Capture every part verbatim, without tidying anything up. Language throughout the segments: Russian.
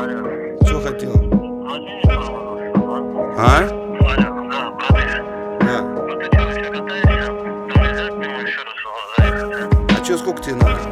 Что хотел? А? Да. А что, сколько тебе надо?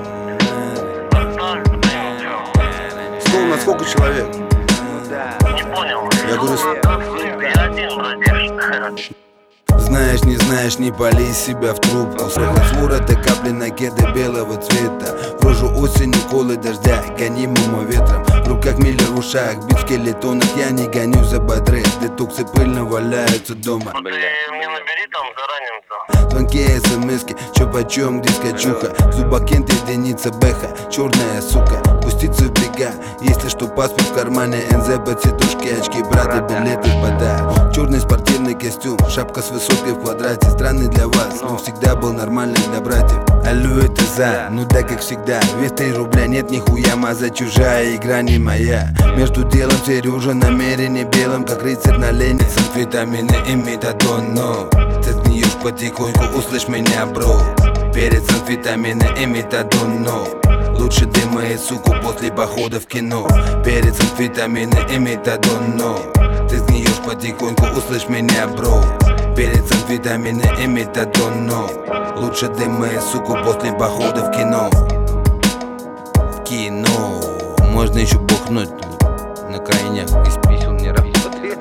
Сколько, на сколько человек? Не понял. Я говорю, Я один, братиш. знаешь, не знаешь, не пали себя в трубку. Свороты капли на кеды белого цвета. В рожу осени, колы дождя, гонимому ветром. В руках миллер, в ушах, бит в скелетонах. Я не гоню за бодры, детоксы пыльно валяются дома. Ты мне набери там заранее. Тонкие смски, чё почем, где скачуха. В зубах кент единица бэха, черная сука. Пуститься в бега, если что паспорт в кармане. эн зэ под сидушки, очки, браты, билеты в подарок. Черный спортивный костюм, шапка с высоткой в квадрате. Странный для вас, но всегда был нормальный для братьев. Алло, это за, ну да, как всегда. Вес три рубля, нет нихуя, маза чужая, игра не моя. Между делом Сережа намерение белым, как рыцарь на лене. С амфетамины и метадон, но ты сгниешь потихоньку, услышь меня, бро. Перец, амфетамины и метадон, но лучше дыма и суку после похода в кино. Перец, амфетамины и метадон, но ты сгниешь потихоньку, услышь меня, бро. Перец, амфетамины и метадон, но лучше дыма и суку после похода в кино. В кино можно еще бухнуть на крайнях. Из писем не работает.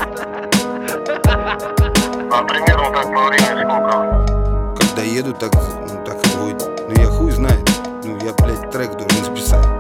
А примерно так по времени сколько? Когда еду, так, ну, так и будет. Ну я хуй знает. Ну я, блядь, трек должен записать.